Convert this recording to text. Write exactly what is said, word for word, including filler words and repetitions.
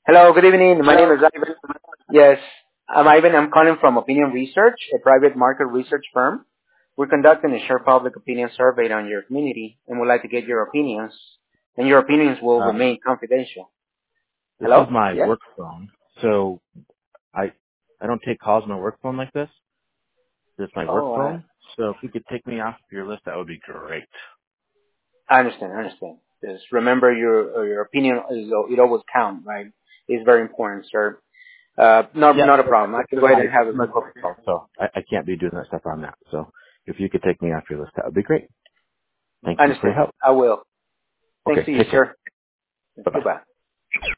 Hello, good evening. My name Hello. is Ivan. Yes, I'm Ivan. I'm calling from Opinion Research, a private market research firm. We're conducting a share public opinion survey on your community and would like to get your opinions, and your opinions will Uh, remain confidential. this is Hello? my Yes? work phone, so I I don't take calls on my work phone like this. This is my work Oh, I, phone, so if you could take me off your list, that would be great. I understand, I understand. Just remember your uh, your opinion, is, it always counts, right? It's very important, sir. Uh, not, Yeah, not a but problem. I this can is go ahead my and have this is it. my corporate phone, so I, I can't be doing that stuff on that. So if you could take me off your list, that would be great. Thank I you for your understand. help. I will. Thanks Okay, to you, take care. sir. Bye bye. Goodbye.